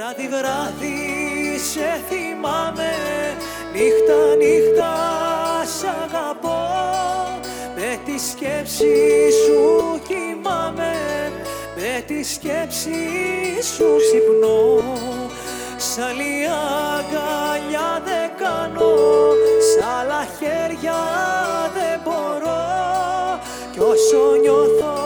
Βράδυ βράδυ σε θυμάμαι, νύχτα νύχτα σ' αγαπώ. Με τη σκέψη σου κοιμάμαι, με τη σκέψη σου ξυπνώ. Σ' άλλη αγκαλιά δεν κάνω, σ' άλλα χέρια δεν μπορώ. Κι όσο νιώθω